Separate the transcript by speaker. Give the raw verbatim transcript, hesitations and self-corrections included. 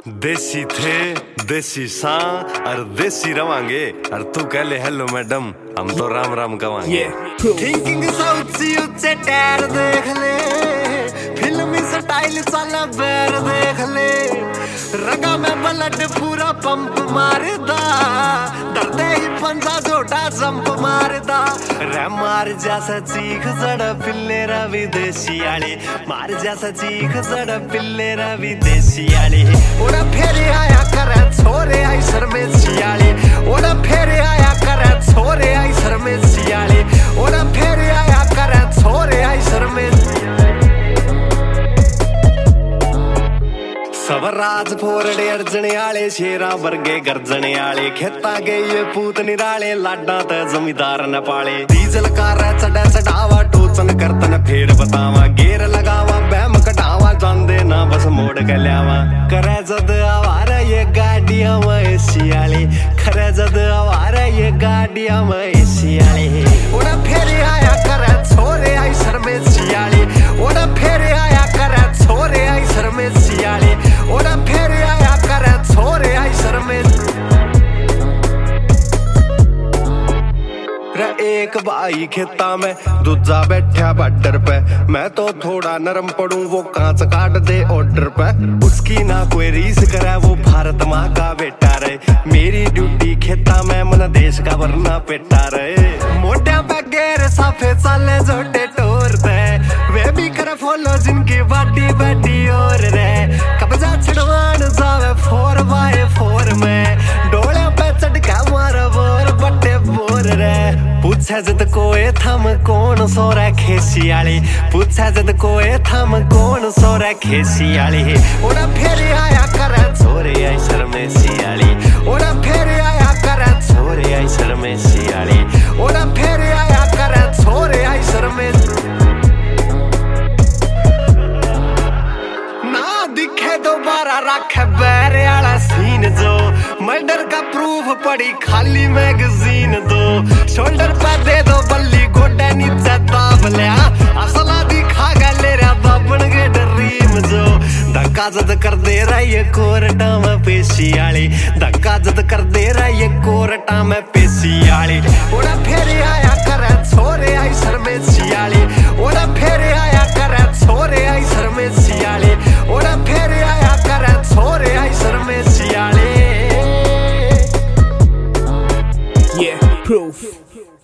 Speaker 1: देसी थे देसी सा और देसी रवांगे और तू कह ले हेलो मैडम हम तो राम राम कवांगे।
Speaker 2: थिंकिंग ऊंची ऊंचे टायर देख ले, फिल्मी स्टाइल साला बैर देख ले, रगा में ब्लड पूरा पंप मारदा, डरते ही पंजा जोड़ा जंप मारदा, रे मार जैसा चीख जड़ा पिल्लेरा विदेशी आले, मार जैसा चीख जड़ा पिल्लेरा विदेशी आले, ओड़ा फेरे आया करे छोरे आई सर में सियाले, ओड़ा फेरे आया करे छोरे आई सर में सियाले, ओड़ा फेरे आया करे छोरे आई सर में सवराज फोरड़े अर्जने आले, शेरा वर्गे गर्जने आले, खेता गए पूत निराले, लाडा ते जमींदार न पाले, डीजल कार चढ़ा चढ़ावा टोचन करतन फेर बतावा, गेर लगावा बैम कटावा जांदे ना बस मोड़ के ल्यावा, करे जद आवारा ये गाड़ियां में सियाले, करे जद आवारा ये गाड़ियां में सियाले, ओड़ा फेरे आया करे छोरे आई सर में सियाले, ओड़ा फेरे आया करे छोरे आई सर में सियाले, ओड़ा फेरे आया करे छोरे आई सर में। एक भाई खेता में दूजा बैठा बॉर्डर पे, मैं तो थोड़ा नरम पड़ूं वो कांच काट दे ऑर्डर पे, उसकी ना कोई रीस करे वो भारत माँ का बेटा रहे, मेरी ड्यूटी खेता में मन देश का वरना पेटा रहे, मोटा पे गेर साफे साले जोटे टोरते, वे भी कर फॉलो जिनकी बाटी बाटी और रे, कब्जा छड़वान जावे फोर बाय फोर में, डोले पे चढ़ के मारा बोर बट्टे बोर रे, पूछा जद कोए थम कौन सोरा खेसी आले, पूछा जद कोए थम कौन सोरा खेसी आले, ओड़ा फेरे आया करे छोरे आई सर में सियाली, ओड़ा फेरे आया करे छोरे आई सर में सियाली, ओड़ा फेरे आया करे छोरे आई सर में ना दिखे दोबारा रखे बैरे वाला सीन जो, मर्डर का प्रूफ पड़ी खाली मैगजीन दो, शोल्डर पे दे दो बल्ली गोडे नीचे दाब लिया, असला दिखा गले रे बाबन के ड्रीम जो, धक्का जद कर दे रहा ये कोर्टा में पेशी आली, धक्का जद कर दे रहा ये कोर्टा में पेशी आली, ओड़ा फेरे आया करे छोरे आई सर में सियाली, ओड़ा फेरे आया करे छोरे आई सर में सियाली, ओड़ा फेरे आया करे छोरे आई सर में सियाली।
Speaker 3: Yeah, proof.